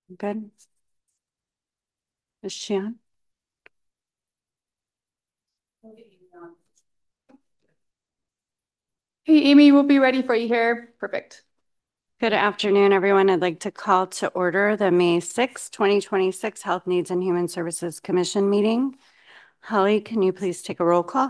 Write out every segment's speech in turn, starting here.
Good. Is she on? Hey, Amy, we'll be ready for you here. Perfect. Good afternoon, everyone. I'd like to call to order the May 6, 2026 Health Needs and Human Services Commission meeting. Holly, can you please take a roll call?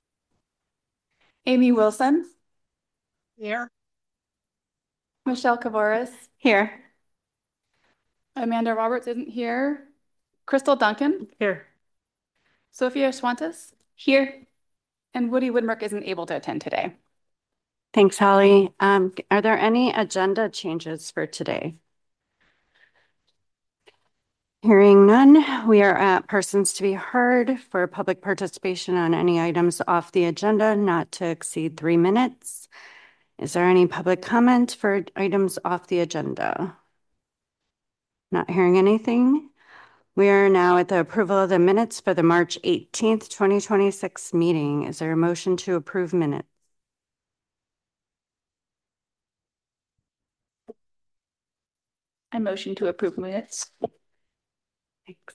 Amy Wilson, Here. Michelle Kavaris, Here. Amanda Roberts isn't here. Crystal Duncan, Here. Sophia Schwantes, here. And Woody Woodmark isn't able to attend today. Thanks, Holly. Are there any agenda changes for today? Hearing none, we are at persons to be heard for public participation on any items off the agenda not to exceed 3 minutes. Is there any public comment for items off the agenda? Not hearing anything. We are now at the approval of the minutes for the March 18th, 2026 meeting. Is there a motion to approve minutes? I motion to approve minutes. Thanks.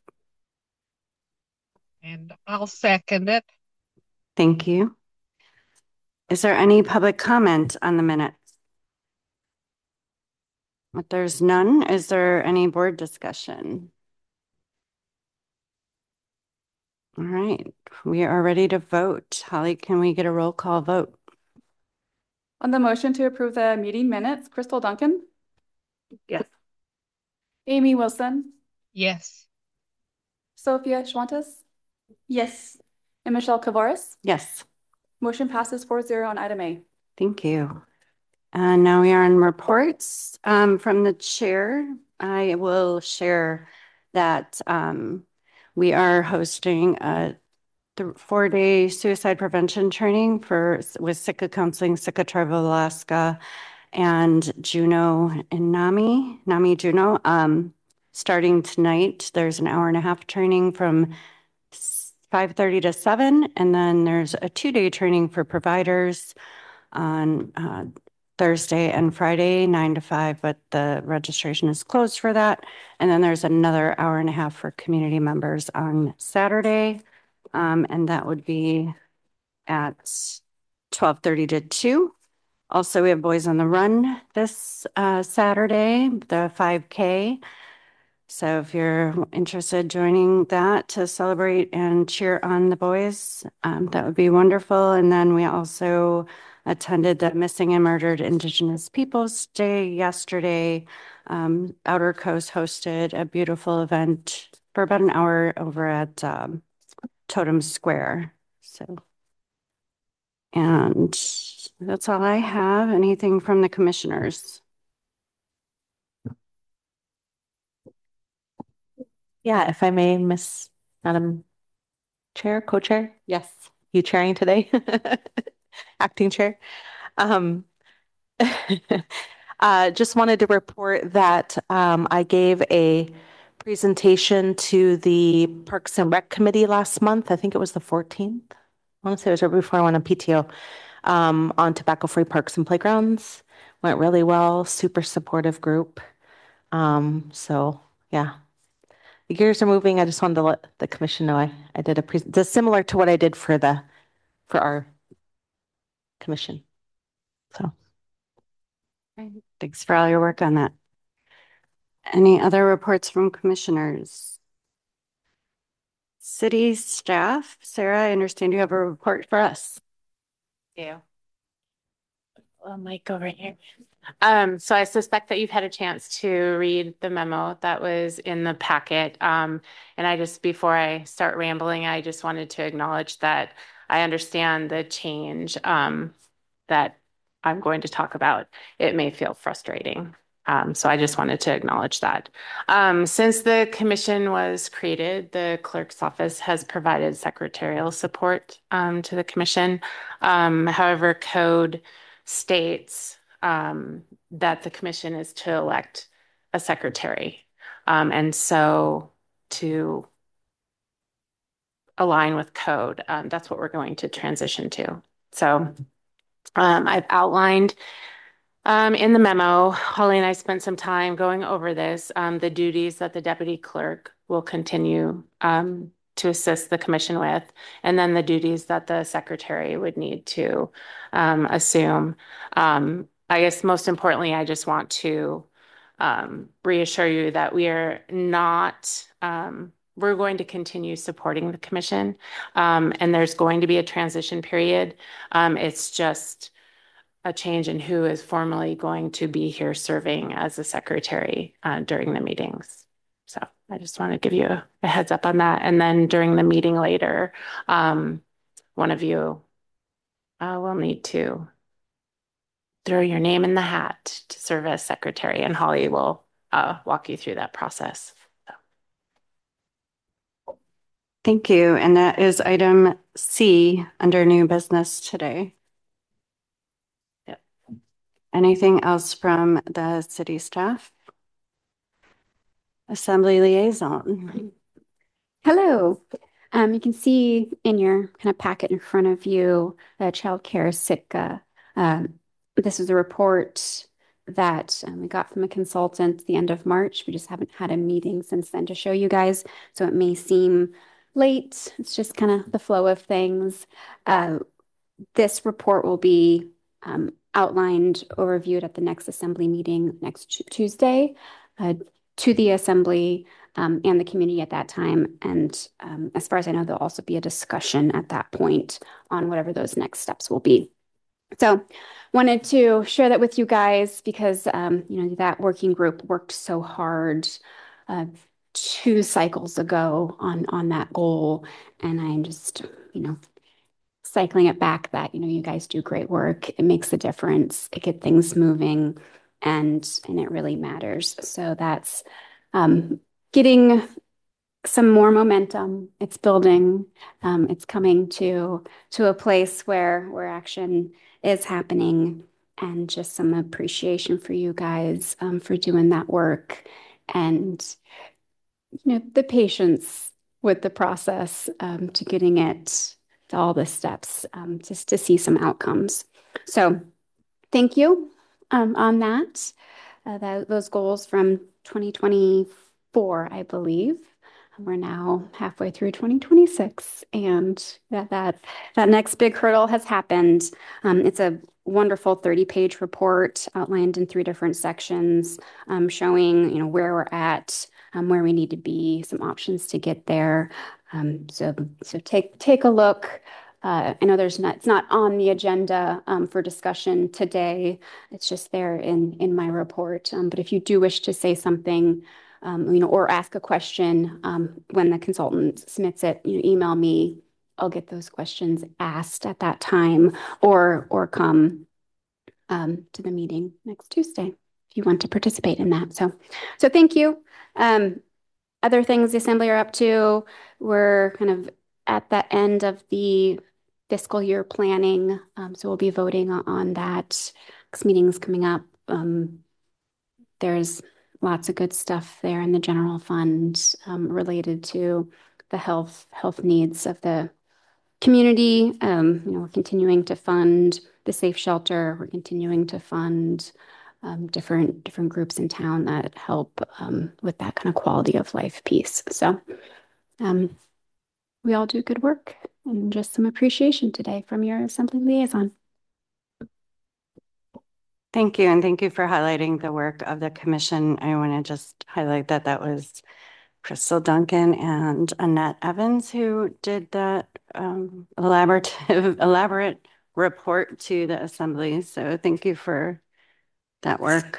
And I'll second it. Thank you. Is there any public comment on the minutes? If there's none, is there any board discussion? All right, we are ready to vote. Holly, can we get a roll call vote? On the motion to approve the meeting minutes, Crystal Duncan, Yes. Amy Wilson, Yes. Sophia Schwantes, yes. And Michelle Kavaris. Yes, Motion passes 4-0 on item A. thank you. And now we are on reports from the chair. I will share that we are hosting a 4-day suicide prevention training with Sitka Counseling, Sitka Travel Alaska, and Juneau and NAMI Juneau. Starting tonight, there's an hour-and-a-half training from 5:30 to 7, and then there's a 2-day training for providers on Thursday and Friday, 9 to 5, but the registration is closed for that. And then there's another hour-and-a-half for community members on Saturday, and that would be at 12:30 to 2. Also, we have Boys on the Run this Saturday, the 5K. So if you're interested joining that to celebrate and cheer on the boys, that would be wonderful. And then we also attended the Missing and Murdered Indigenous Peoples Day yesterday. Outer Coast hosted a beautiful event for about an hour over at Totem Square. So, and that's all I have. Anything from the commissioners? Yeah, if I may, Miss Madam Chair, Co-Chair, Yes. you chairing today? Acting Chair. Um, just wanted to report that I gave a presentation to the Parks and Rec Committee last month. I think it was the 14th. I want to say it was right before I went on PTO, on tobacco-free parks and playgrounds. Went really well, super supportive group. So yeah. The gears are moving. I just wanted to let the commission know I did a similar to what I did for our commission. So Thanks for all your work on that. Any other reports from commissioners? City staff, Sarah, I understand you have a report for us. Yeah. Well, mic over here. So I suspect that you've had a chance to read the memo that was in the packet. And before I start rambling, I just wanted to acknowledge that I understand the change that I'm going to talk about. It may feel frustrating. So I just wanted to acknowledge that. Since the commission was created, the clerk's office has provided secretarial support to the commission. However, code states that the commission is to elect a secretary. And so to align with code, that's what we're going to transition to. So I've outlined In the memo, Holly and I spent some time going over this, the duties that the deputy clerk will continue to assist the commission with, and then the duties that the secretary would need to assume. I guess most importantly, I just want to reassure you that we are not, we're going to continue supporting the commission, and there's going to be a transition period. It's just a change in who is formally going to be here serving as a secretary during the meetings. So I just want to give you a heads up on that. And then during the meeting later, one of you will need to throw your name in the hat to serve as secretary, and Holly will walk you through that process. Thank you. And that is item C under new business today. Yep. Anything else from the city staff? Assembly liaison. Hello. You can see in your kind of packet in front of you, childcare Sitka. This is a report that we got from a consultant at the end of March. We just haven't had a meeting since then to show you guys. So it may seem late. It's just kind of the flow of things. This report will be outlined, overviewed at the next assembly meeting next Tuesday to the assembly and the community at that time. And as far as I know, there'll also be a discussion at that point on whatever those next steps will be. So wanted to share that with you guys because, that working group worked so hard 2 cycles ago on that goal. And I'm just, cycling it back that, you guys do great work. It makes a difference. It gets things moving and it really matters. So that's getting some more momentum. It's building. It's coming to a place where action is happening, and just some appreciation for you guys for doing that work, and the patience with the process to getting it to all the steps just to see some outcomes. So thank you on that. Those goals from 2024, I believe. We're now halfway through 2026, and that next big hurdle has happened. It's a wonderful 30-page report outlined in 3 different sections, showing where we're at, where we need to be, some options to get there. So take a look. I know it's not on the agenda for discussion today. It's just there in my report. But if you do wish to say something, or ask a question when the consultant submits it, email me. I'll get those questions asked at that time, or come to the meeting next Tuesday if you want to participate in that. So thank you. Other things the assembly are up to, we're kind of at the end of the fiscal year planning. So we'll be voting on that. Next meeting's coming up. There's lots of good stuff there in the general fund related to the health needs of the community. We're continuing to fund the safe shelter. We're continuing to fund different groups in town that help with that kind of quality of life piece. So we all do good work, and just some appreciation today from your assembly liaison. Thank you. And thank you for highlighting the work of the commission. I want to just highlight that was Crystal Duncan and Annette Evans who did that elaborate report to the assembly. So thank you for that work.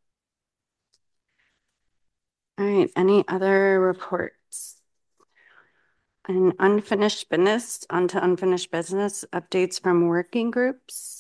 All right. Any other reports? And unfinished business, onto unfinished business updates from working groups.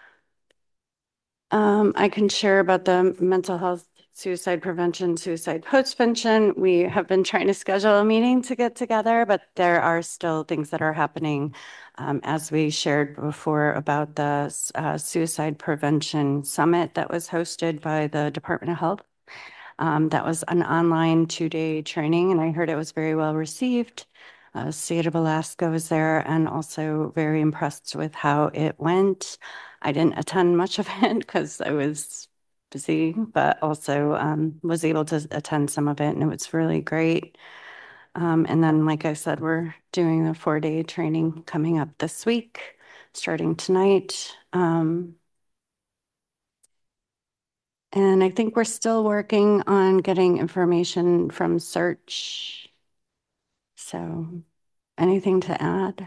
I can share about the mental health, suicide prevention, suicide postvention. We have been trying to schedule a meeting to get together, but there are still things that are happening. As we shared before about the suicide prevention summit that was hosted by the Department of Health. That was an online 2-day training, and I heard it was very well received. State of Alaska was there, and also very impressed with how it went. I didn't attend much of it because I was busy, but also was able to attend some of it, and it was really great. And then, like I said, we're doing the 4-day training coming up this week, starting tonight. And I think we're still working on getting information from Search. So, anything to add?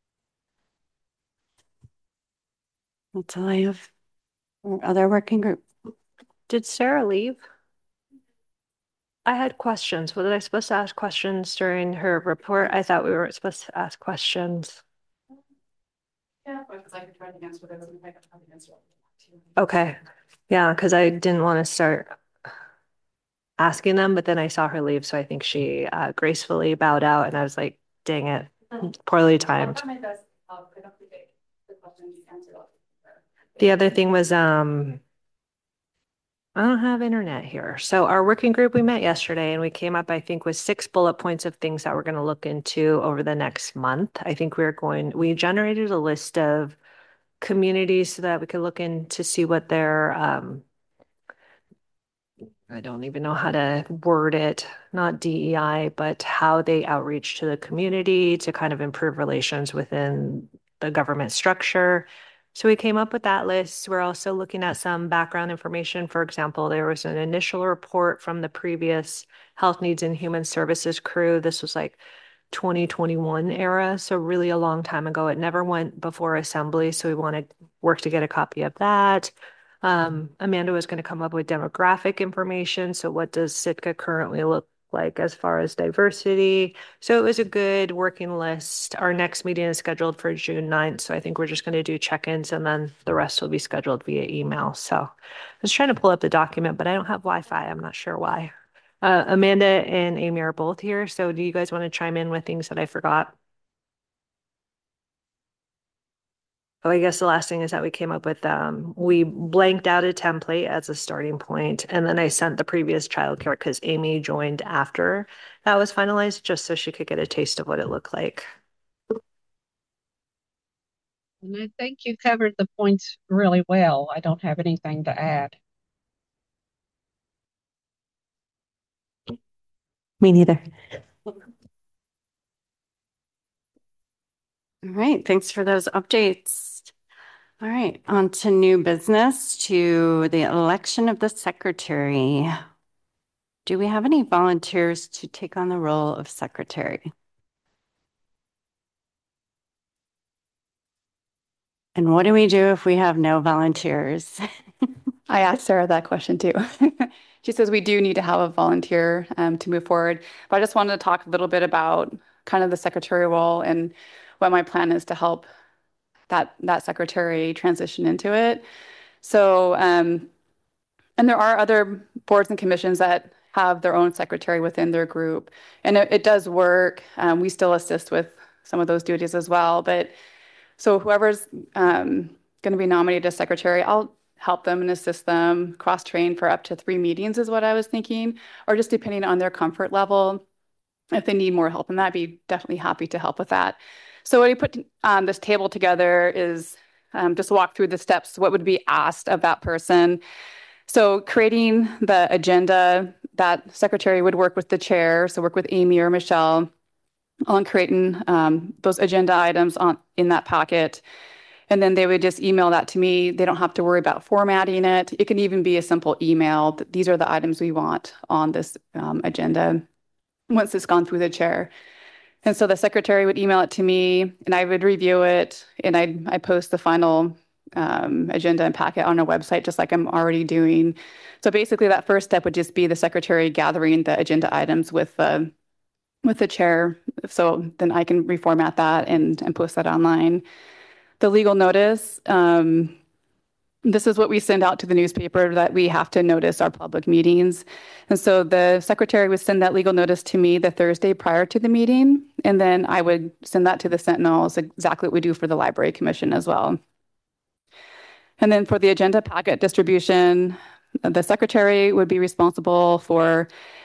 That's all I have. Or other working group. Did Sarah leave? I had questions. Was I supposed to ask questions during her report? I thought we weren't supposed to ask questions. Yeah, because I could try to answer whatever I could try to answer. Okay. Yeah, because I didn't want to start asking them, but then I saw her leave, so I think she gracefully bowed out, and I was like, dang it, poorly timed. The other thing was I don't have internet here. So our working group, we met yesterday and we came up, I think, with 6 bullet points of things that we're going to look into over the next month. I think we generated a list of communities so that we could look in to see what their, I don't even know how to word it, not DEI, but how they outreach to the community to kind of improve relations within the government structure. So we came up with that list. We're also looking at some background information. For example, there was an initial report from the previous Health Needs and Human Services crew. This was like 2021 era, so really a long time ago. It never went before assembly, so we want to work to get a copy of that. Amanda was going to come up with demographic information. So what does Sitka currently look like as far as diversity? So it was a good working list. Our next meeting is scheduled for June 9th. So I think we're just going to do check-ins and then the rest will be scheduled via email. So I was trying to pull up the document, but I don't have Wi-Fi. I'm not sure why. Amanda and Amy are both here. So do you guys want to chime in with things that I forgot? Oh, I guess the last thing is that we came up with, we blanked out a template as a starting point, and then I sent the previous childcare because Amy joined after that was finalized, just so she could get a taste of what it looked like. And I think you covered the points really well. I don't have anything to add. Me neither. All right, thanks for those updates. All right, on to new business, to the election of the secretary. Do we have any volunteers to take on the role of secretary? And what do we do if we have no volunteers? I asked Sarah that question too. She says we do need to have a volunteer to move forward. But I just wanted to talk a little bit about kind of the secretary role and what my plan is to help that secretary transition into it. So, and there are other boards and commissions that have their own secretary within their group, and it does work. We still assist with some of those duties as well. But so whoever's going to be nominated as secretary, I'll help them and assist them, cross-train for up to 3 meetings is what I was thinking, or just depending on their comfort level. If they need more help in that, I'd be definitely happy to help with that. So what I put this table together is just walk through the steps, what would be asked of that person. So creating the agenda, that secretary would work with the chair, so work with Amy or Michelle on creating those agenda items in that packet. And then they would just email that to me. They don't have to worry about formatting it. It can even be a simple email. These are the items we want on this agenda once it's gone through the chair. And so the secretary would email it to me and I would review it and I post the final agenda and packet on our website, just like I'm already doing. So basically that first step would just be the secretary gathering the agenda items with the chair. So then I can reformat that and post that online. The legal notice, this is what we send out to the newspaper, that we have to notice our public meetings. And so the secretary would send that legal notice to me the Thursday prior to the meeting. And then I would send that to the Sentinel. It's exactly what we do for the Library Commission as well. And then for the agenda packet distribution, the secretary would be responsible for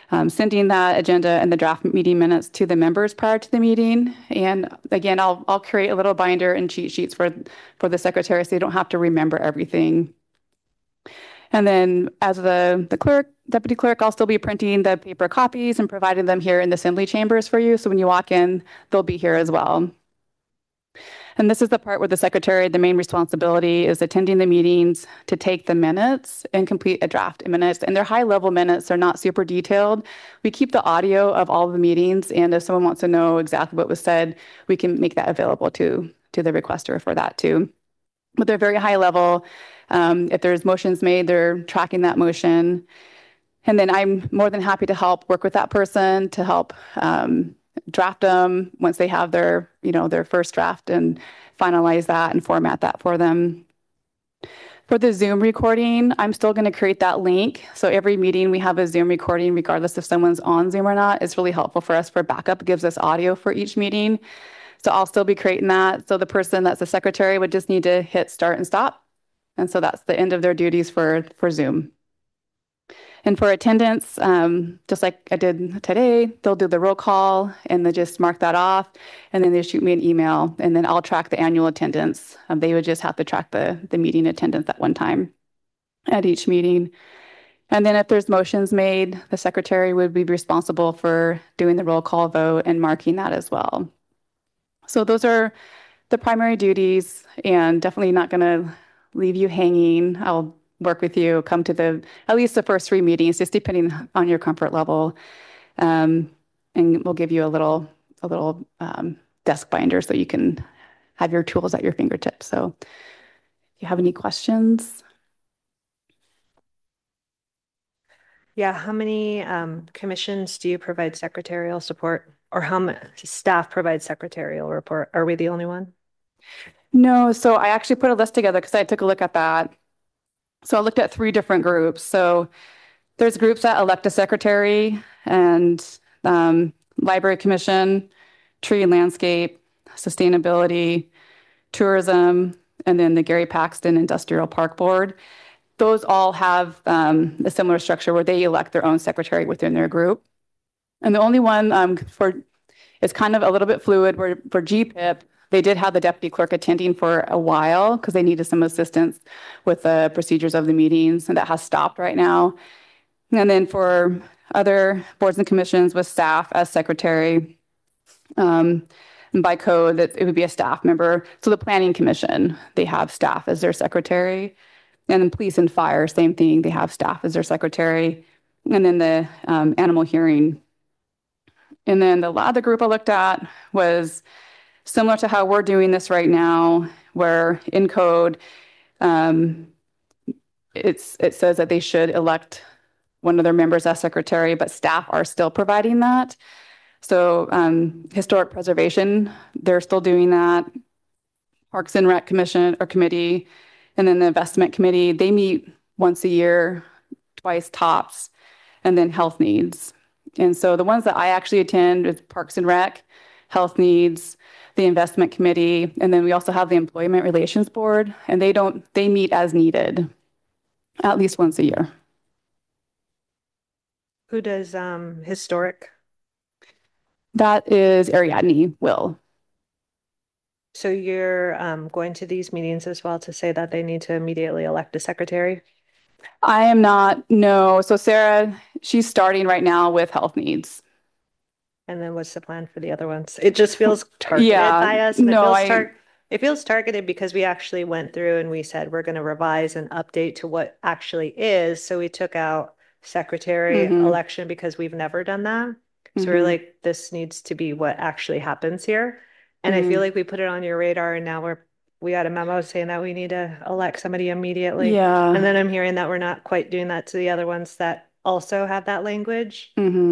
sending that agenda and the draft meeting minutes to the members prior to the meeting. And again, I'll create a little binder and cheat sheets for the secretary so they don't have to remember everything. And then as the clerk, deputy clerk, I'll still be printing the paper copies and providing them here in the assembly chambers for you. So when you walk in, they'll be here as well. And this is the part where the secretary, the main responsibility is attending the meetings to take the minutes and complete a draft minutes. And they're high level minutes, they're not super detailed. We keep the audio of all of the meetings. And if someone wants to know exactly what was said, we can make that available to the requester for that too. But they're very high level. If there's motions made, they're tracking that motion. And then I'm more than happy to help work with that person to help draft them once they have their first draft and finalize that and format that for them. For the Zoom recording, I'm still going to create that link. So every meeting we have a Zoom recording, regardless if someone's on Zoom or not. It's really helpful for us for backup. It gives us audio for each meeting. So I'll still be creating that. So the person that's the secretary would just need to hit start and stop. And so that's the end of their duties for Zoom. And for attendance, just like I did today, they'll do the roll call and they just mark that off. And then they shoot me an email and then I'll track the annual attendance. They would just have to track the meeting attendance at one time at each meeting. And then if there's motions made, the secretary would be responsible for doing the roll call vote and marking that as well. So those are the primary duties and definitely not going to leave you hanging. I'll work with you, come to at least the first 3 meetings, just depending on your comfort level. And we'll give you a little desk binder so you can have your tools at your fingertips. So if you have any questions. Yeah, how many commissions do you provide secretarial support, or how much staff provide secretarial report? Are we the only one? No, so I actually put a list together because I took a look at that. So I looked at 3 different groups. So there's groups that elect a secretary and library commission, tree and landscape, sustainability, tourism, and then the Gary Paxton Industrial Park Board. Those all have a similar structure where they elect their own secretary within their group. And the only one it's kind of a little bit fluid where for GPIP, they did have the deputy clerk attending for a while because they needed some assistance with the procedures of the meetings, and that has stopped right now. And then for other boards and commissions with staff as secretary, and by code, that it would be a staff member. So the planning commission, they have staff as their secretary. And then police and fire, same thing, they have staff as their secretary. And then the animal hearing. And then the other group I looked at was similar to how we're doing this right now, where in code, it says that they should elect one of their members as secretary, but staff are still providing that. So historic preservation, they're still doing that. Parks and Rec Commission or committee, and then the investment committee, they meet once a year, twice tops, and then health needs. And so the ones that I actually attend is Parks and Rec, health needs, the investment committee, and then we also have the employment relations board, and they meet as needed at least once a year. Who does historic? That is Ariadne Will. So you're going to these meetings as well to say that they need to immediately elect a secretary? I am not, no. So Sarah, she's starting right now with health needs. And then what's the plan for the other ones? It just feels targeted by us. And no, it feels targeted because we actually went through and we said we're going to revise and update to what actually is. So we took out secretary election because we've never done that. So we're like, this needs to be what actually happens here. And I feel like we put it on your radar and now we got a memo saying that we need to elect somebody immediately. Yeah. And then I'm hearing that we're not quite doing that to the other ones that also have that language.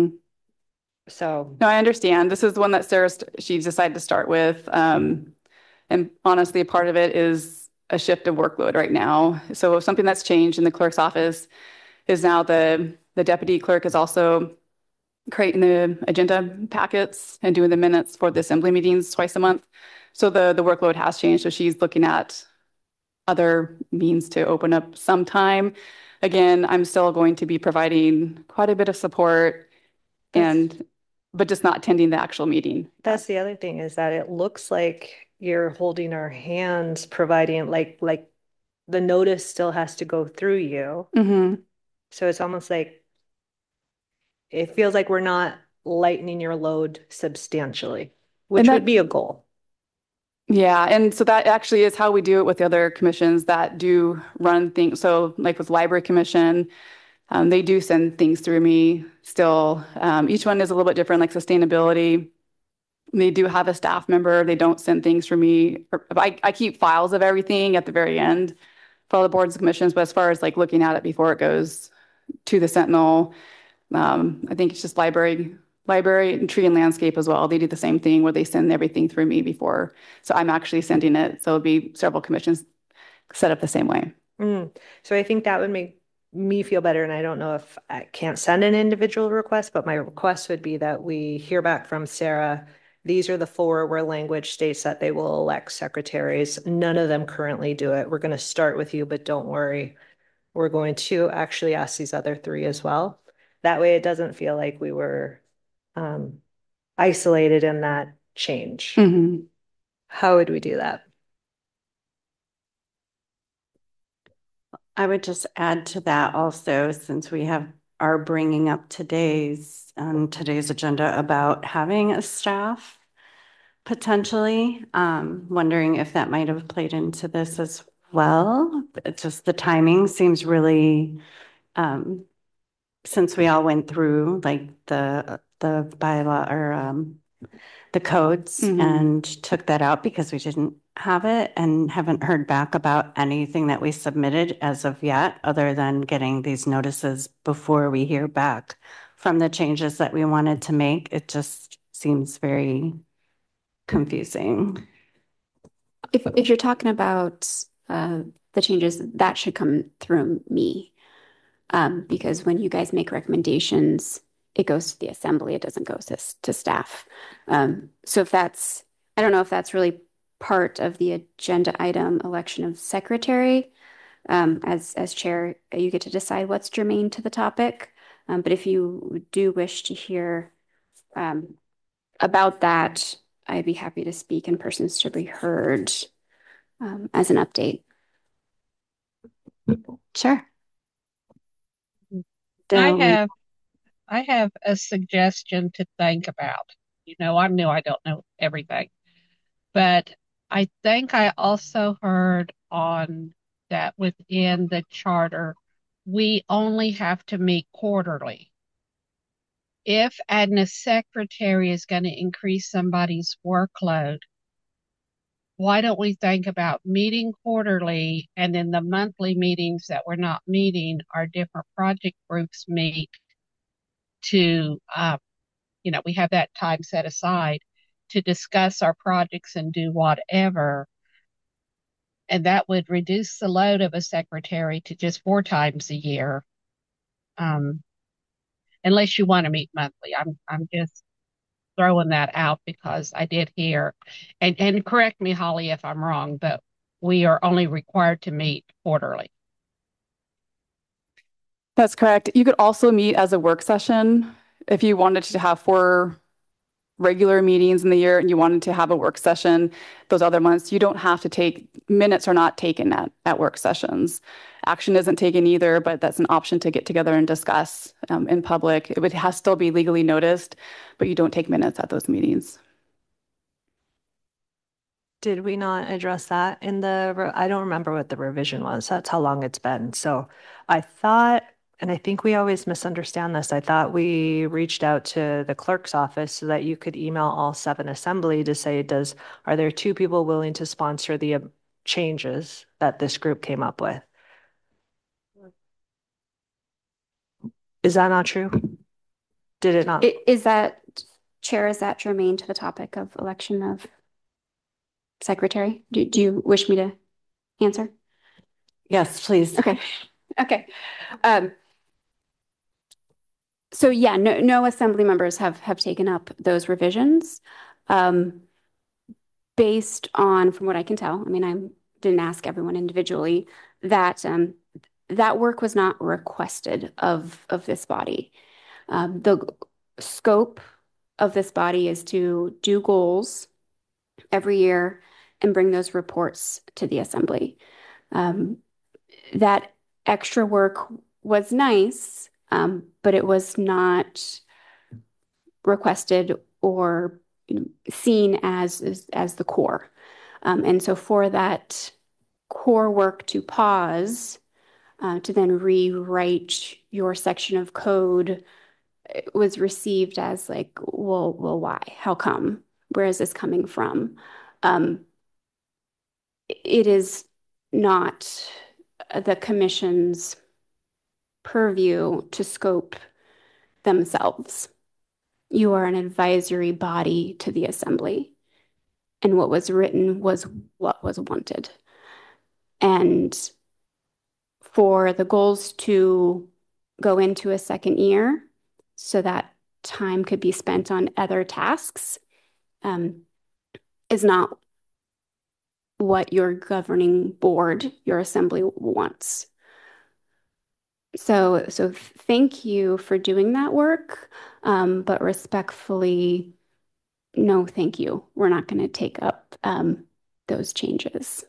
So no, I understand. This is the one that Sarah, she decided to start with. And honestly, a part of it is a shift of workload right now. So something that's changed in the clerk's office is now the deputy clerk is also creating the agenda packets and doing the minutes for the assembly meetings twice a month. So the workload has changed. So she's looking at other means to open up some time. Again, I'm still going to be providing quite a bit of support but just not attending the actual meeting. That's the other thing, is that it looks like you're holding our hands, providing like the notice still has to go through you. Mm-hmm. So it's almost like it feels like we're not lightening your load substantially, which would be a goal. Yeah, and so that actually is how we do it with the other commissions that do run things. So like with Library Commission, they do send things through me still. Each one is a little bit different, like sustainability. They do have a staff member. They don't send things for me. I keep files of everything at the very end for all the boards and commissions, but as far as like looking at it before it goes to the Sentinel, I think it's just library and tree and landscape as well. They do the same thing where they send everything through me before. So I'm actually sending it. So it'll be several commissions set up the same way. So I think that would make me feel better. And I don't know if I can't send an individual request, but my request would be that we hear back from Sarah. These are the 4 where language states that they will elect secretaries. None of them currently do it. We're going to start with you, but don't worry. We're going to actually ask these other 3 as well. That way it doesn't feel like we were isolated in that change. Mm-hmm. How would we do that? I would just add to that also, since we are bringing up today's agenda about having a staff potentially, wondering if that might have played into this as well. It's just the timing seems really, since we all went through like the bylaw or the codes and took that out because we didn't have it and haven't heard back about anything that we submitted as of yet, other than getting these notices before we hear back from the changes that we wanted to make. It just seems very confusing. If you're talking about the changes, that should come through me. Because when you guys make recommendations, it goes to the assembly, it doesn't go to staff. So I don't know if that's really part of the agenda item, election of secretary. As chair, you get to decide what's germane to the topic. But if you do wish to hear about that, I'd be happy to speak and persons to be heard as an update. Sure. I have a suggestion to think about. I know I don't know everything, but I think I also heard on that within the charter, we only have to meet quarterly. If adding a secretary is going to increase somebody's workload, why don't we think about meeting quarterly, and then the monthly meetings that we're not meeting, our different project groups meet to, we have that time set aside to discuss our projects and do whatever. And that would reduce the load of a secretary to just 4 times a year. Unless you want to meet monthly. I'm just throwing that out because I did hear, and correct me, Holly, if I'm wrong, but we are only required to meet quarterly. That's correct. You could also meet as a work session if you wanted to have 4 regular meetings in the year and you wanted to have a work session those other months. You don't have to take minutes, are not taken at work sessions. Action isn't taken either, but that's an option to get together and discuss in public. It would still be legally noticed, but you don't take minutes at those meetings. Did we not address that in I don't remember what the revision was. That's how long it's been. So I thought, and I think we always misunderstand this, I thought we reached out to the clerk's office so that you could email all 7 assembly to say, are there 2 people willing to sponsor the changes that this group came up with? Is that not true? Did it not? Chair, is that germane to the topic of election of secretary? Do you wish me to answer? Yes, please. Okay. So yeah, no assembly members have taken up those revisions. Based on, from what I can tell, I mean, I didn't ask everyone individually, that that work was not requested of this body. scope of this body is to do goals every year and bring those reports to the assembly. That extra work was nice, but it was not requested or seen as the core. And so for that core work to pause, to then rewrite your section of code, it was received as like, well, why? How come? Where is this coming from? It is not the commission's purview to scope themselves. You are an advisory body to the assembly, and what was written was what was wanted. And for the goals to go into a second year so that time could be spent on other tasks, is not what your governing board, your assembly wants. So thank you for doing that work, but respectfully, no, thank you. We're not going to take up those changes.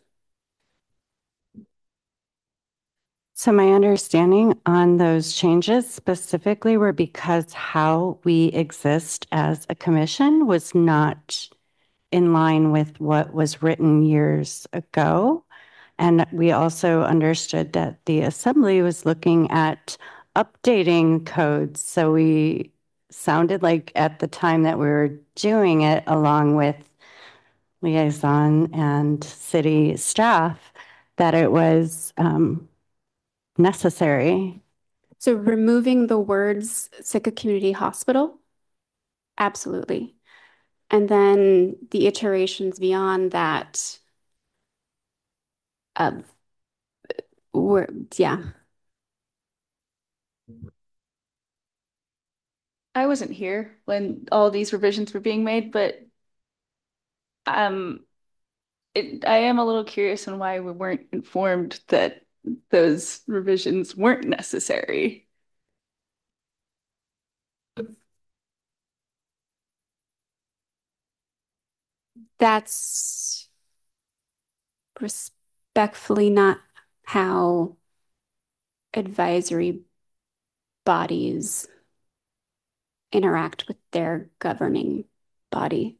So my understanding on those changes specifically were because how we exist as a commission was not in line with what was written years ago. And we also understood that the assembly was looking at updating codes. So we sounded like at the time that we were doing it, along with liaison and city staff, that it was necessary. So removing the words Sitka Community Hospital, absolutely. And then the iterations beyond that, were, yeah. I wasn't here when all these revisions were being made, but um, I am a little curious on why we weren't informed that those revisions weren't necessary. That's respectfully not how advisory bodies interact with their governing body.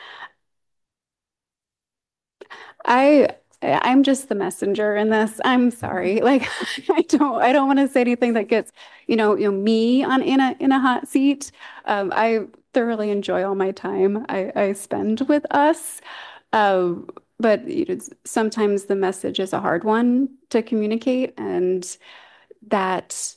I'm just the messenger in this. I'm sorry. Like I don't want to say anything that gets, me on in a hot seat. I thoroughly enjoy all my time I spend with us. But sometimes the message is a hard one to communicate, and that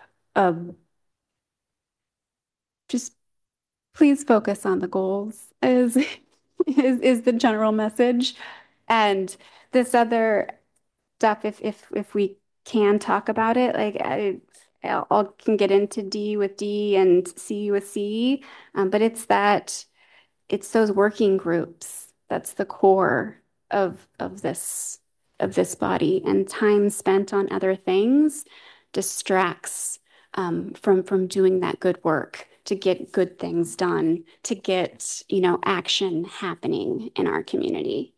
just please focus on the goals is the general message. And this other stuff, if we can talk about it, like I'll can get into D with D and C with C, but it's those working groups that's the core of this body, and time spent on other things distracts from doing that good work to get good things done, to get action happening in our community.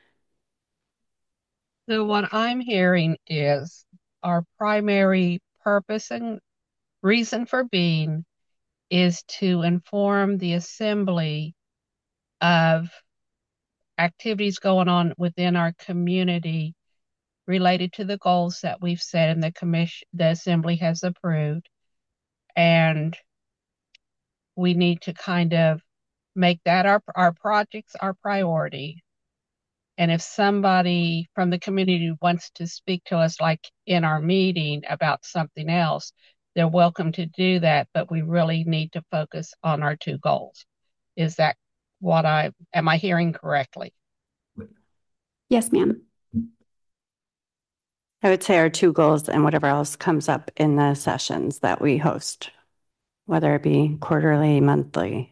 So what I'm hearing is our primary purpose and reason for being is to inform the assembly of activities going on within our community related to the goals that we've set and the assembly has approved. And we need to kind of make that our projects our priority. And if somebody from the community wants to speak to us, like in our meeting, about something else, they're welcome to do that. But we really need to focus on our two goals. Is that am I hearing correctly? Yes, ma'am. I would say our two goals and whatever else comes up in the sessions that we host, whether it be quarterly, monthly.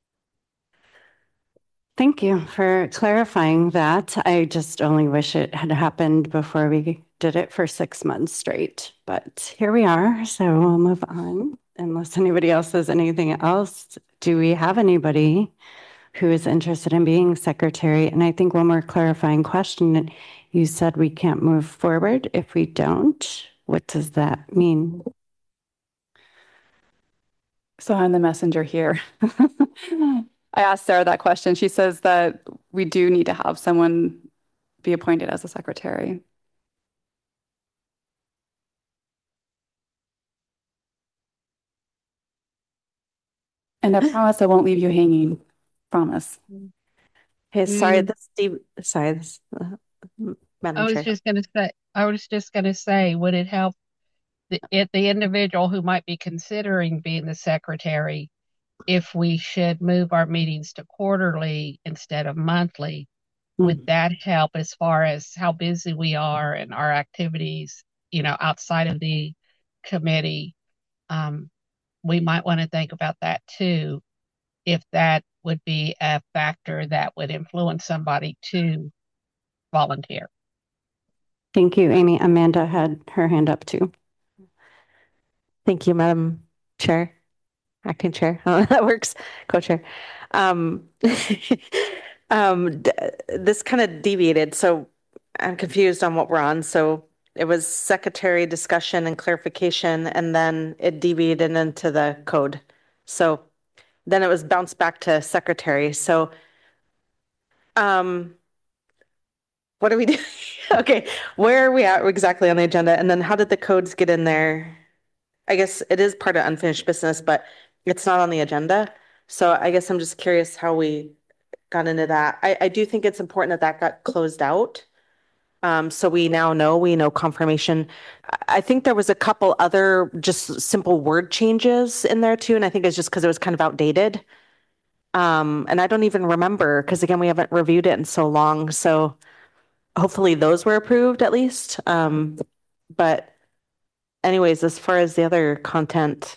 Thank you for clarifying that. I just only wish it had happened before we did it for 6 months straight, but here we are, so we'll move on. unless anybody else says anything else, do we have anybody who is interested in being secretary? And I think one more clarifying question, you said we can't move forward if we don't. What does that mean? So I'm the messenger here. I asked Sarah that question. She says that we do need to have someone be appointed as a secretary. And I promise I won't leave you hanging. Promise. Hey, sorry, Mm. Madam Chair. I was just gonna say, would it help the individual who might be considering being the secretary if we should move our meetings to quarterly instead of monthly? Would that help as far as how busy we are and our activities, outside of the committee? We might want to think about that too, if that would be a factor that would influence somebody to volunteer. Thank you, Amy. Amanda had her hand up too. Thank you, Madam Chair, Acting Chair. Oh, that works, Co-Chair. Um, this kind of deviated, so I'm confused on what we're on. So it was secretary discussion and clarification, and then it deviated into the code. So then it was bounced back to secretary. So what do we do? Okay, where are we at exactly on the agenda? And then how did the codes get in there? I guess it is part of unfinished business, but it's not on the agenda. So I guess I'm just curious how we got into that. I do think it's important that that got closed out. So we know confirmation. I think there was a couple other just simple word changes in there too. And I think it's just because it was kind of outdated. And I don't even remember because again, we haven't reviewed it in so long. So hopefully those were approved at least. But anyways, as far as the other content,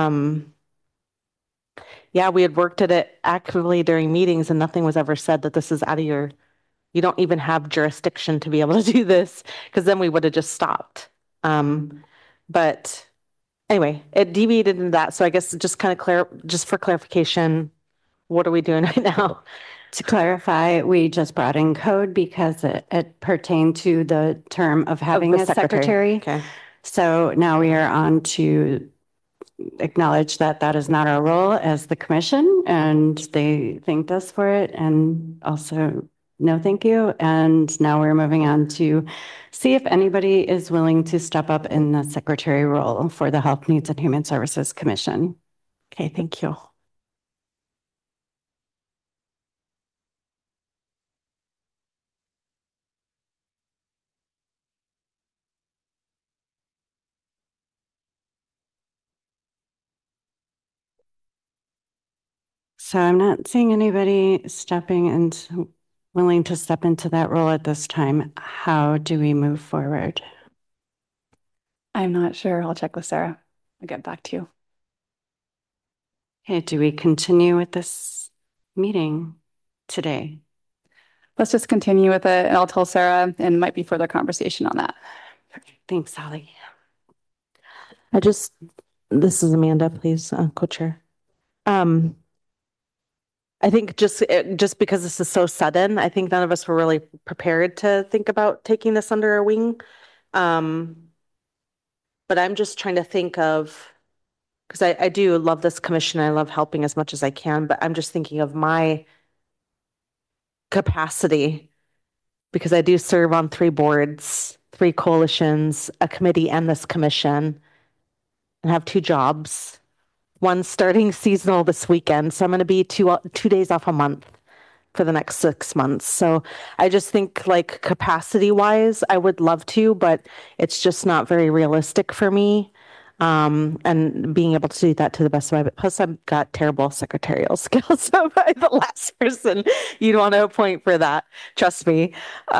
yeah, we had worked at it actively during meetings and nothing was ever said that this is out of you don't even have jurisdiction to be able to do this because then we would have just stopped. But anyway, it deviated into that. So I guess just kind of just for clarification, what are we doing right now? To clarify, we just brought in code because it pertained to the term of having the a secretary. Okay. So now we are on to acknowledge that that is not our role as the commission, and they thanked us for it, and also no thank you. And now we're moving on to see if anybody is willing to step up in the secretary role for the Health Needs and Human Services Commission. Okay, thank you. So I'm not seeing anybody stepping and willing to step into that role at this time. How do we move forward? I'm not sure. I'll check with Sarah. I'll get back to you. Okay, do we continue with this meeting today? Let's just continue with it and I'll tell Sarah and might be further conversation on that. Thanks, Sally. This is Amanda, please, co-chair. I think just because this is so sudden, I think none of us were really prepared to think about taking this under our wing. But I'm just trying to think of, because I do love this commission. I love helping as much as I can, but I'm just thinking of my capacity because I do serve on 3 boards, 3 coalitions, a committee, and this commission, and have 2 jobs. One starting seasonal this weekend, so I'm going to be 2 days off a month for the next 6 months. So I just think like capacity wise, I would love to, but it's just not very realistic for me. And being able to do that to the best of my, plus I've got terrible secretarial skills. So I'm the last person you'd want to appoint for that. Trust me.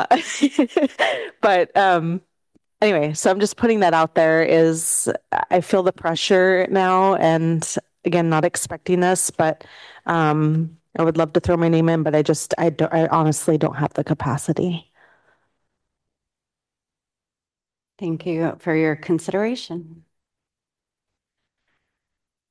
But, anyway, so I'm just putting that out there is I feel the pressure now and again, not expecting this, but, I would love to throw my name in, but I honestly don't have the capacity. Thank you for your consideration.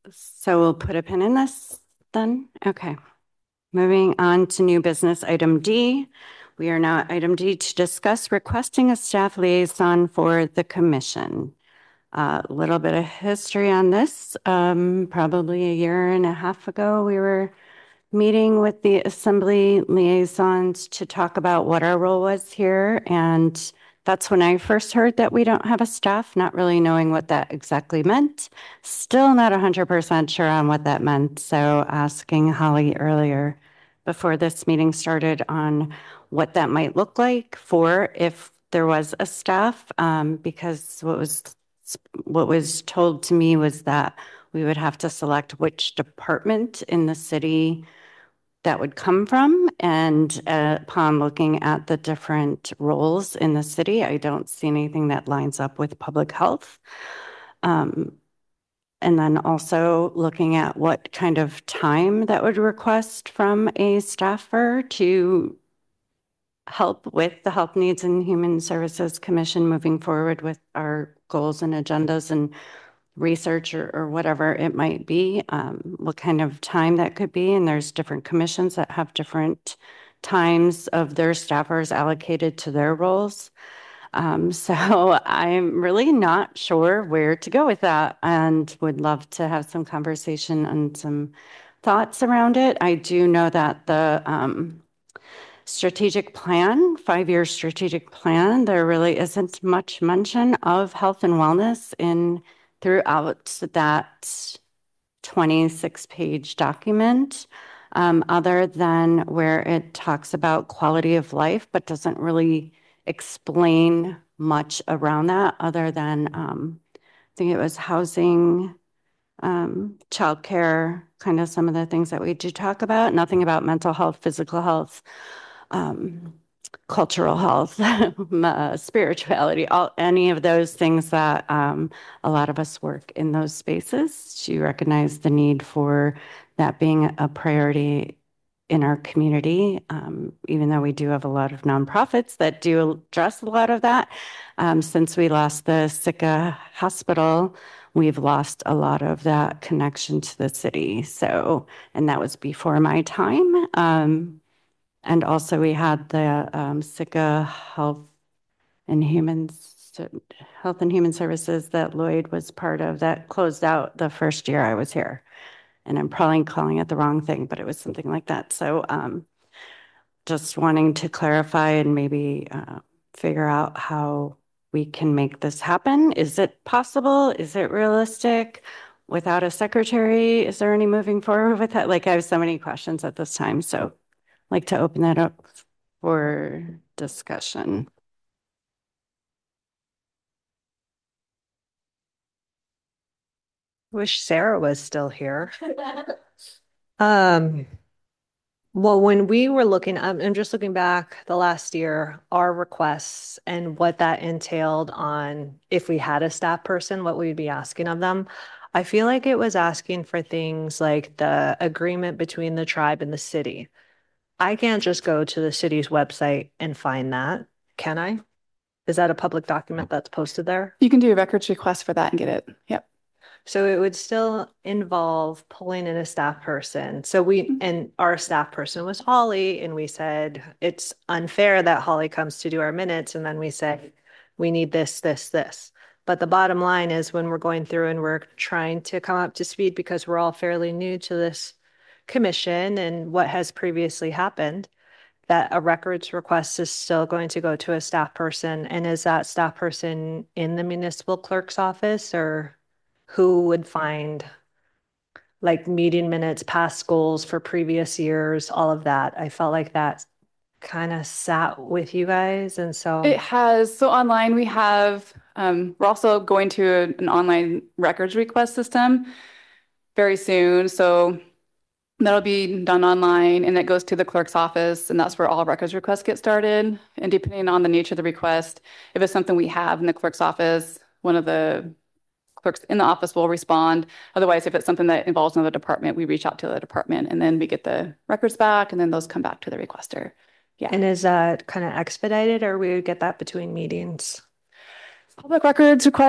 So we'll put a pin in this then. Okay. Moving on to new business item D. We are now at item D to discuss requesting a staff liaison for the commission. A little bit of history on this. Probably a year and a half ago, we were meeting with the assembly liaisons to talk about what our role was here. And that's when I first heard that we don't have a staff, not really knowing what that exactly meant. Still not 100% sure on what that meant. So asking Holly earlier before this meeting started on what that might look like for if there was a staff, because what was told to me was that we would have to select which department in the city that would come from. And upon looking at the different roles in the city, I don't see anything that lines up with public health. And then also looking at what kind of time that would request from a staffer to help with the Health Needs and Human Services Commission moving forward with our goals and agendas and research or whatever it might be, what kind of time that could be. And there's different commissions that have different times of their staffers allocated to their roles. So I'm really not sure where to go with that and would love to have some conversation and some thoughts around it. I do know that the strategic plan, 5-year strategic plan, there really isn't much mention of health and wellness throughout that 26-page document, other than where it talks about quality of life, but doesn't really explain much around that other than, I think it was housing, childcare, kind of some of the things that we do talk about, nothing about mental health, physical health, cultural health, spirituality, any of those things that a lot of us work in those spaces. She recognized the need for that being a priority in our community, even though we do have a lot of nonprofits that do address a lot of that. Since we lost the Sitka Hospital, we've lost a lot of that connection to the city. So, and that was before my time. And also we had the Sitka and Human Health and Human Services that Lloyd was part of that closed out the first year I was here. And I'm probably calling it the wrong thing, but it was something like that. So just wanting to clarify and maybe figure out how we can make this happen. Is it possible? Is it realistic? Without a secretary, is there any moving forward with that? Like I have so many questions at this time. So like to open that up for discussion. Wish Sarah was still here. Well, when we were looking, I'm just looking back the last year, our requests and what that entailed on if we had a staff person, what we'd be asking of them. I feel like it was asking for things like the agreement between the tribe and the city. I can't just go to the city's website and find that, can I? Is that a public document that's posted there? You can do a records request for that and get it. Yep. So it would still involve pulling in a staff person. So and our staff person was Holly, and we said, it's unfair that Holly comes to do our minutes. And then we said, we need this, this, this. But the bottom line is when we're going through and we're trying to come up to speed because we're all fairly new to this commission and what has previously happened, that a records request is still going to go to a staff person. And is that staff person in the municipal clerk's office, or who would find like meeting minutes, past goals for previous years, all of that? I felt like that kind of sat with you guys. And so it has. So online we have, we're also going to an online records request system very soon. So that'll be done online and it goes to the clerk's office, and that's where all records requests get started. And depending on the nature of the request, if it's something we have in the clerk's office, one of the clerks in the office will respond. Otherwise, if it's something that involves another department, we reach out to the department and then we get the records back and then those come back to the requester. Yeah. And is that kind of expedited, or we would get that between meetings? Public records requests,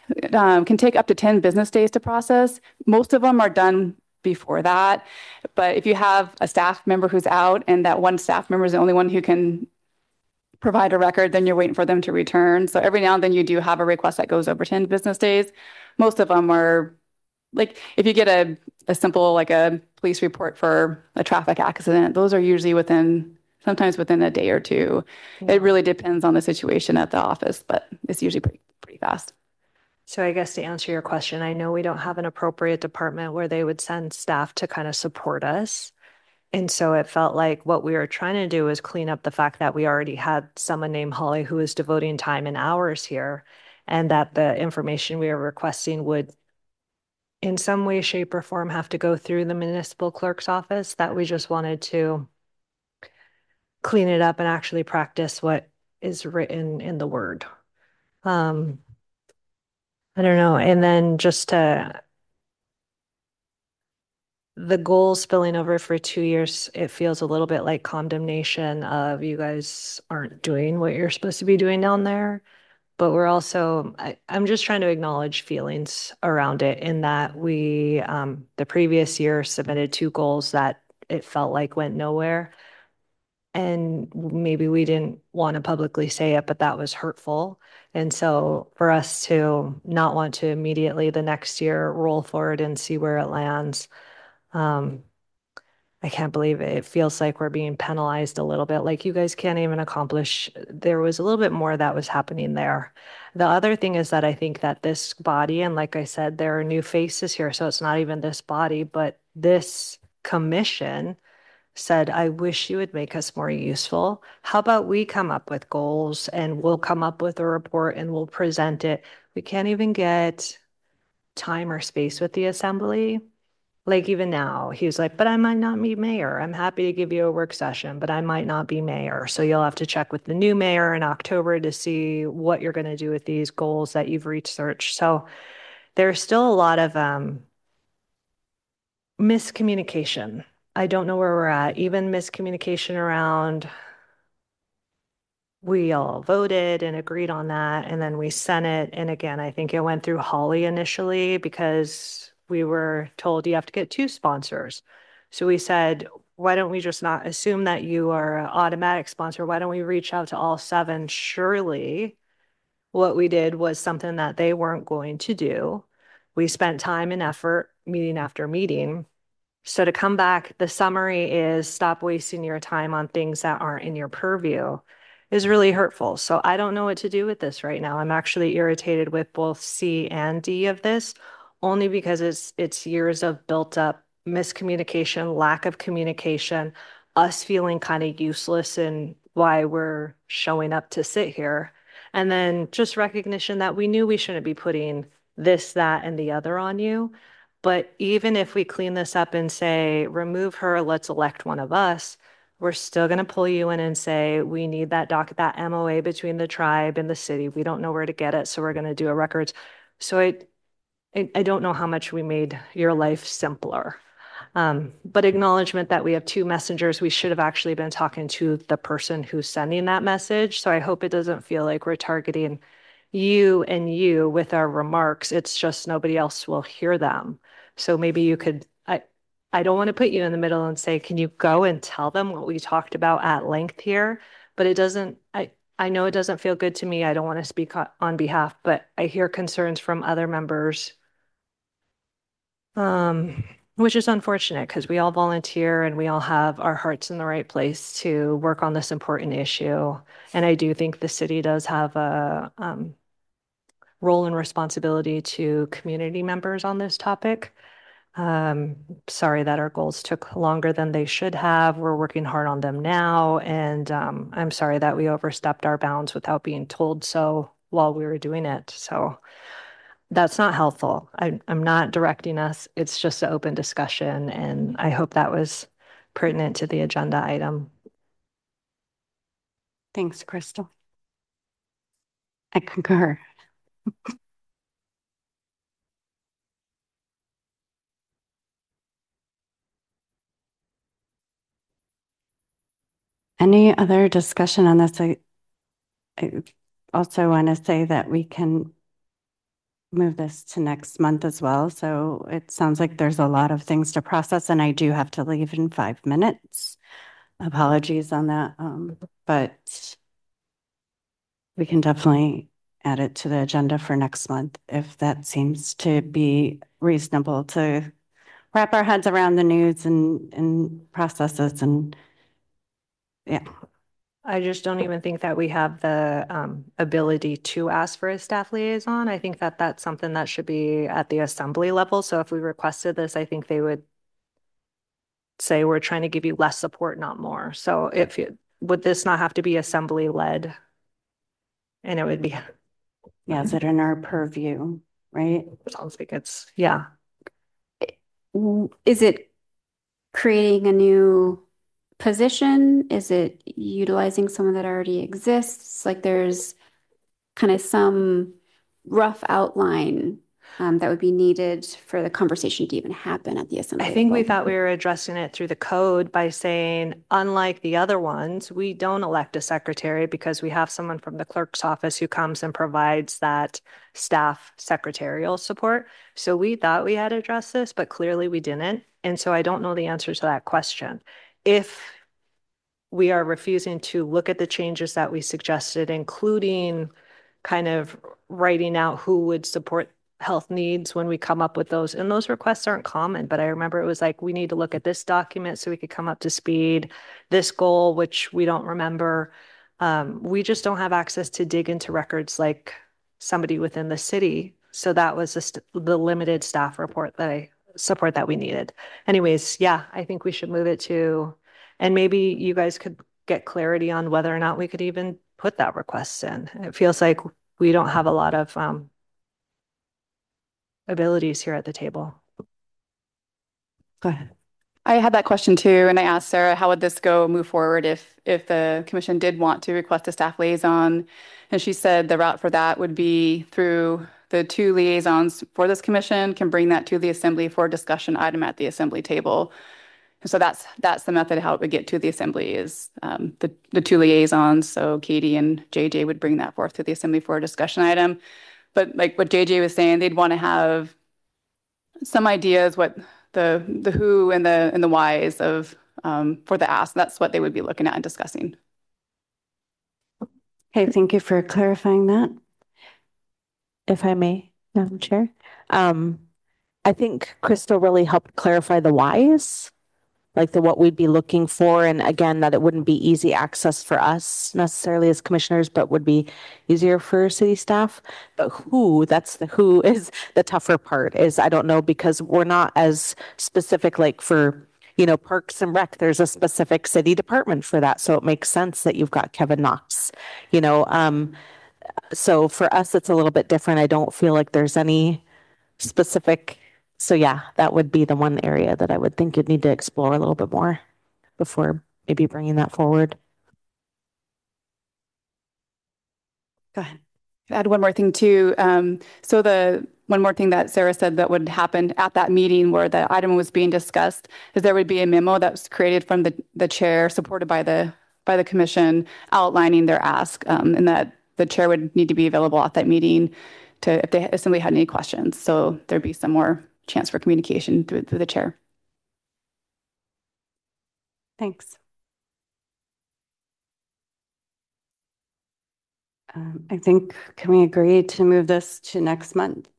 can take up to 10 business days to process. Most of them are done before that. But if you have a staff member who's out and that one staff member is the only one who can provide a record, then you're waiting for them to return. So every now and then you do have a request that goes over 10 business days. Most of them are like if you get a simple like a police report for a traffic accident, those are usually sometimes within a day or two. Yeah. It really depends on the situation at the office, but it's usually pretty fast. So I guess to answer your question, I know we don't have an appropriate department where they would send staff to kind of support us. And so it felt like what we were trying to do was clean up the fact that we already had someone named Holly who was devoting time and hours here, and that the information we were requesting would, in some way, shape, or form, have to go through the municipal clerk's office, that we just wanted to clean it up and actually practice what is written in the word. I don't know. And then just to the goal spilling over for 2 years, it feels a little bit like condemnation of you guys aren't doing what you're supposed to be doing down there. But we're also, I'm just trying to acknowledge feelings around it in that we, the previous year, submitted 2 goals that it felt like went nowhere. And maybe we didn't want to publicly say it, but that was hurtful. And so for us to not want to immediately the next year roll forward and see where it lands, um, I can't believe it. It feels like we're being penalized a little bit. Like you guys can't even accomplish. There was a little bit more that was happening there. The other thing is that I think that this body, and like I said, there are new faces here. So it's not even this body, but this commission said, I wish you would make us more useful. How about we come up with goals and we'll come up with a report and we'll present it? We can't even get time or space with the assembly. Like even now, he was like, but I might not be mayor. I'm happy to give you a work session, but I might not be mayor. So you'll have to check with the new mayor in October to see what you're going to do with these goals that you've researched. So there's still a lot of miscommunication. I don't know where we're at, even miscommunication around we all voted and agreed on that. And then we sent it. And again, I think it went through Holly initially because we were told you have to get 2 sponsors. So we said, why don't we just not assume that you are an automatic sponsor? Why don't we reach out to all 7? Surely what we did was something that they weren't going to do. We spent time and effort, meeting after meeting. So to come back, the summary is stop wasting your time on things that aren't in your purview is really hurtful. So I don't know what to do with this right now. I'm actually irritated with both C and D of this, only because it's years of built up miscommunication, lack of communication, us feeling kind of useless in why we're showing up to sit here. And then just recognition that we knew we shouldn't be putting this, that, and the other on you. But even if we clean this up and say, remove her, let's elect one of us, we're still going to pull you in and say, we need that that MOA between the tribe and the city. We don't know where to get it, so we're going to do a records. So I don't know how much we made your life simpler. But acknowledgement that we have 2 messengers, we should have actually been talking to the person who's sending that message. So I hope it doesn't feel like we're targeting you and you with our remarks. It's just nobody else will hear them. So maybe you could, I don't want to put you in the middle and say, can you go and tell them what we talked about at length here? But it doesn't, I know it doesn't feel good to me. I don't want to speak on behalf, but I hear concerns from other members, which is unfortunate because we all volunteer and we all have our hearts in the right place to work on this important issue. And I do think the city does have a role and responsibility to community members on this topic. Sorry that our goals took longer than they should have. We're working hard on them now. And I'm sorry that we overstepped our bounds without being told so while we were doing it. So that's not helpful. I'm not directing us. It's just an open discussion. And I hope that was pertinent to the agenda item. Thanks, Crystal. I concur. Any other discussion on this? I also want to say that we can move this to next month as well. So it sounds like there's a lot of things to process, and I do have to leave in 5 minutes. Apologies on that, but we can definitely add it to the agenda for next month if that seems to be reasonable to wrap our heads around the news and processes and yeah. I just don't even think that we have the ability to ask for a staff liaison. I think that that's something that should be at the assembly level. So if we requested this, I think they would say we're trying to give you less support, not more. So if you, would this not have to be assembly led? And it would be, Yeah, is it in our purview, right? sounds like it's, yeah. Is it creating a new position? Is it utilizing someone that already exists? Like there's kind of some rough outline that would be needed for the conversation to even happen at the assembly I think we level. thought we were addressing it through the code by saying, unlike the other ones, we don't elect a secretary because we have someone from the clerk's office who comes and provides that staff secretarial support. So we thought we had addressed this, but clearly we didn't. And so I don't know the answer to that question. If we are refusing to look at the changes that we suggested, including kind of writing out who would support health needs when we come up with those. And those requests aren't common, but I remember it was like, we need to look at this document so we could come up to speed, this goal, which we don't remember. We just don't have access to dig into records like somebody within the city. So that was just the limited staff report that I support that we needed. Anyways, yeah, I think we should move it to, and maybe you guys could get clarity on whether or not we could even put that request in. It feels like we don't have a lot of abilities here at the table. Go ahead. I had that question too, and I asked Sarah, how would this go move forward if the commission did want to request a staff liaison? And she said the route for that would be through the two liaisons for this commission can bring that to the assembly for a discussion item at the assembly table. And so that's the method how it would get to the assembly is the two liaisons. So Katie and JJ would bring that forth to the assembly for a discussion item. But like what JJ was saying, they'd want to have some ideas what the who and the whys of for the ask. That's what they would be looking at and discussing. Okay, thank you for clarifying that. If I may, Madam Chair. I think Crystal really helped clarify the whys, like what we'd be looking for. And again, that it wouldn't be easy access for us necessarily as commissioners, but would be easier for city staff. But that's the who is the tougher part is I don't know because we're not as specific like for, Parks and Rec, there's a specific city department for that. So it makes sense that you've got Kevin Knox, so for us, it's a little bit different. I don't feel like there's any specific. So yeah, that would be the one area that I would think you'd need to explore a little bit more before maybe bringing that forward. Go ahead. Add one more thing too. So the one more thing that Sarah said that would happen at that meeting where the item was being discussed is there would be a memo that was created from the chair, supported by the commission, outlining their ask, and that the chair would need to be available at that meeting to if somebody had any questions. So there'd be some more chance for communication through the chair. Thanks. I think, can we agree to move this to next month?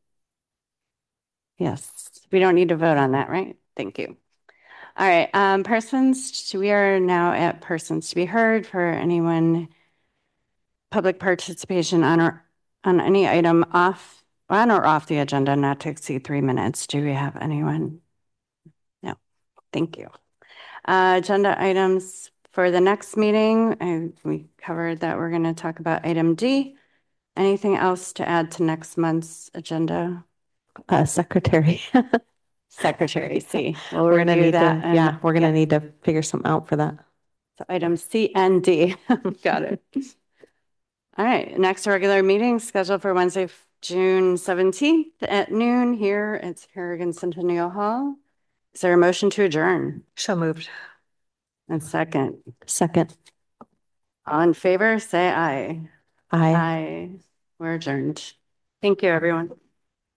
Yes, we don't need to vote on that, right? Thank you. All right, we are now at persons to be heard for anyone, public participation on any item on or off the agenda not to exceed 3 minutes. Do we have anyone? No, thank you. Agenda items for the next meeting, we covered that we're going to talk about item D. Anything else to add to next month's agenda? Secretary. Secretary C. We're going to need that. We're going to need to figure something out for that. So item C and D. Got it. All right. Next regular meeting scheduled for Wednesday, June 17th at noon here at Harrigan Centennial Hall. Is there a motion to adjourn? So moved. And second. Second. All in favor, say aye. Aye. Aye. We're adjourned. Thank you, everyone.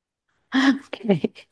Okay.